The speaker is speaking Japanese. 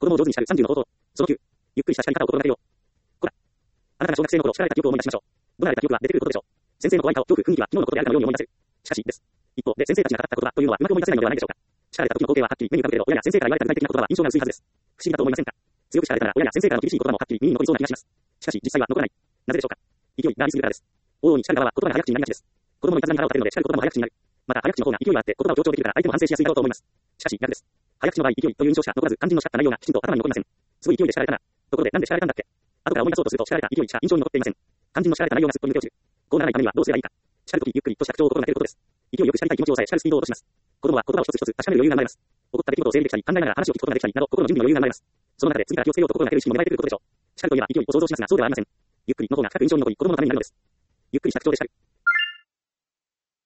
供を上手に叱る30の方法。その9。ゆっくりした叱り方を心がけよう。こら。あなたが小学生の頃叱られた記憶を思い出しましょう。怒鳴られた記憶は出てくることでしょう。先生の怖い顔、恐怖、雰囲気は昨日のことであるかのように思い出せる。しかし、です。一方で先生たちが語った言葉というのはうまく思い出せないのではないでしょうか。叱られた時の光景ははっきり目に浮かぶけれど、親や先生から言われた具体的な言葉は印象が薄いはずです。不思議だと思いませんか。強く叱られたら親や先生からの厳しい言葉もはっきり耳に残りそうな気がします。しかし、実際は残らない。なぜでしょうか。勢いがありすぎるからです。往々に叱る側は言葉が早口になりがちです。子供のいたずらに腹を立てるので叱る言葉も早口になる。また早口の方が勢いがあって言葉を強調できるから相手も反省しやすいだろうと思います。しかし、逆です。早口の場合、勢いという印象しか残らず、肝心の叱った内容がきちんと頭に残りません。すごい勢いで叱られたな。ところで、なんで叱られたんだっけ。後から思い出そうとすると叱られた勢いしか印象に残っていません。肝心の叱られた内容がすっと抜け落ちる。こうならないためにはどうすればいいか。叱るときゆっくりとした口調を心がけることです。勢いよく叱りたい気持ちを抑え叱るスピードを落とします。子供は言葉を一つ一つ確かめる余裕が生まれます。起こった出来事を整理できたり、考えながら話を聞くことができたりなど、心の準備の余裕が生まれます。その中で次から気をつけようと心がける意識も芽生えてくることでしょう。叱るといえば勢いを想像しますが、そうではありません。ゆっくりの方が深く印象に残り、子供のためになるのです。ゆっくりした口調で叱る。